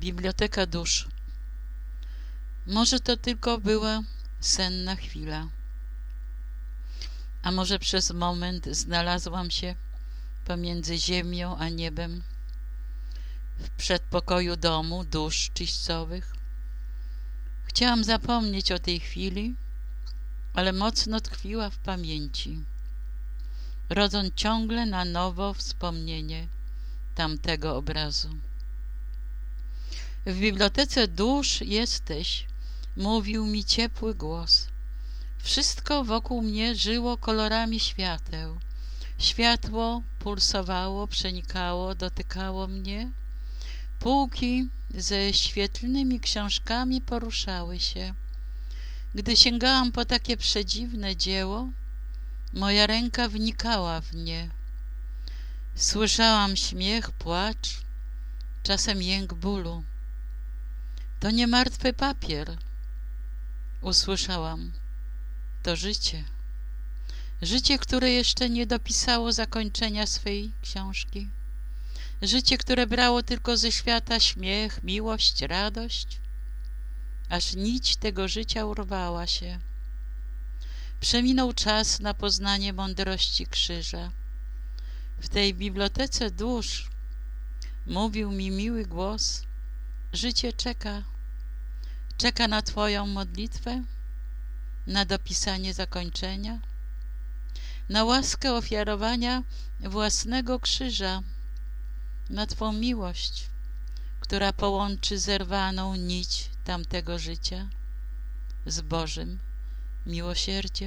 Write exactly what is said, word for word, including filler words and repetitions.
Biblioteka dusz. Może to tylko była senna chwila, a może przez moment znalazłam się pomiędzy ziemią a niebem w przedpokoju domu dusz czyścowych. Chciałam zapomnieć o tej chwili, ale mocno tkwiła w pamięci, rodząc ciągle na nowo wspomnienie tamtego obrazu. W bibliotece dusz jesteś, mówił mi ciepły głos. Wszystko wokół mnie żyło kolorami świateł. Światło pulsowało, przenikało, dotykało mnie. Półki ze świetlnymi książkami poruszały się. Gdy sięgałam po takie przedziwne dzieło, moja ręka wnikała w nie. Słyszałam śmiech, płacz, czasem jęk bólu. To nie martwy papier. Usłyszałam. To życie. Życie, które jeszcze nie dopisało zakończenia swej książki. Życie, które brało tylko ze świata śmiech, miłość, radość, aż nić tego życia urwała się. Przeminął czas na poznanie mądrości krzyża. W tej bibliotece dusz mówił mi miły głos: życie czeka. Czeka na Twoją modlitwę, na dopisanie zakończenia, na łaskę ofiarowania własnego krzyża, na Twą miłość, która połączy zerwaną nić tamtego życia z Bożym miłosierdziem.